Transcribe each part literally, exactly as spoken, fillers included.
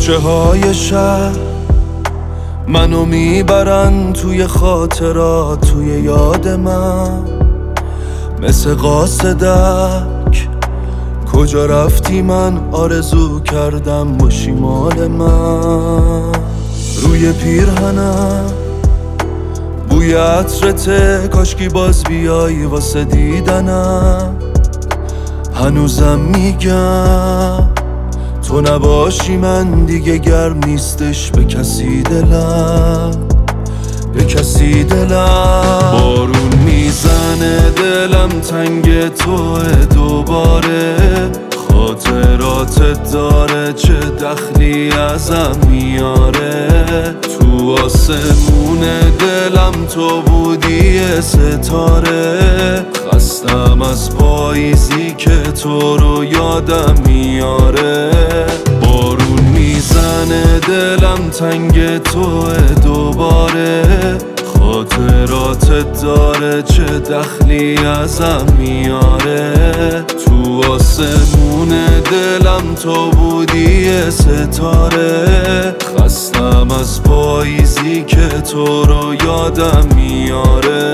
کوچه های شهر منو میبرن توی خاطرات، توی یاد من مثل قاصدک. کجا رفتی من آرزو کردم باشی مال من. روی پیرهنم بوی عطرته، کاشکی باز بیایی واسه دیدنم. هنوزم میگم تو نباشی من دیگه گرم نیستش به کسی دلم، به کسی دلم. بارون میزنه دلم تنگ توه دوباره، خاطراتت داره چه دخلی ازم میاره. تو آسمون دلم تو بودی ستاره، خستم از پاییزی که تو رو یادم میاره. بارون میزنه دلم تنگ توه دوباره، خاطراتت داره چه دخلی ازم میاره. تو آسمون دلم تو بودی ستاره، خستم از پاییزی که تو رو یادم میاره.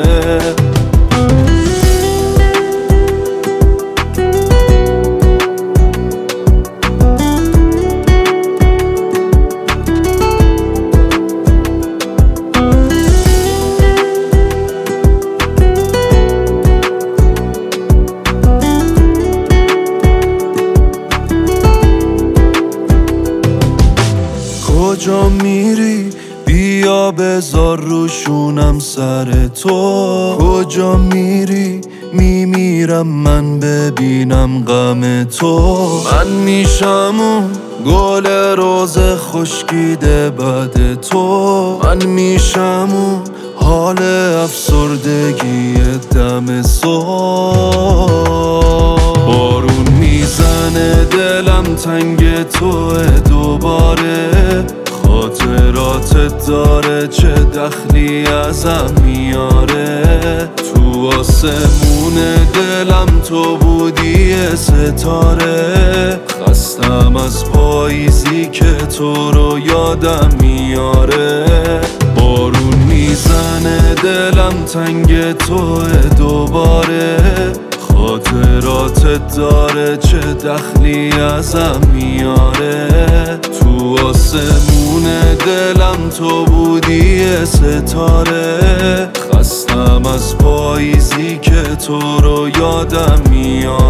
کجا میری بیا بذار روشونم سر تو. کجا میری میمیرم من ببینم غم تو. من میشم اون گل روز خشکیده بعد تو. من میشم اون حال افسردگی دم صبح. بارون میزنه دلم تنگ توه دوباره، خاطراتت داره چه دخلی ازم میاره. تو آسمون دلم تو بودی ستاره، خستم از پاییزی که تو رو یادم میاره. بارون میزنه دلم تنگ توه دوباره، خاطراتت داره چه دخلی ازم میاره. تو آسمون دلم تو بودی ستاره، خستم از پاییزی که تو رو یادم میاره.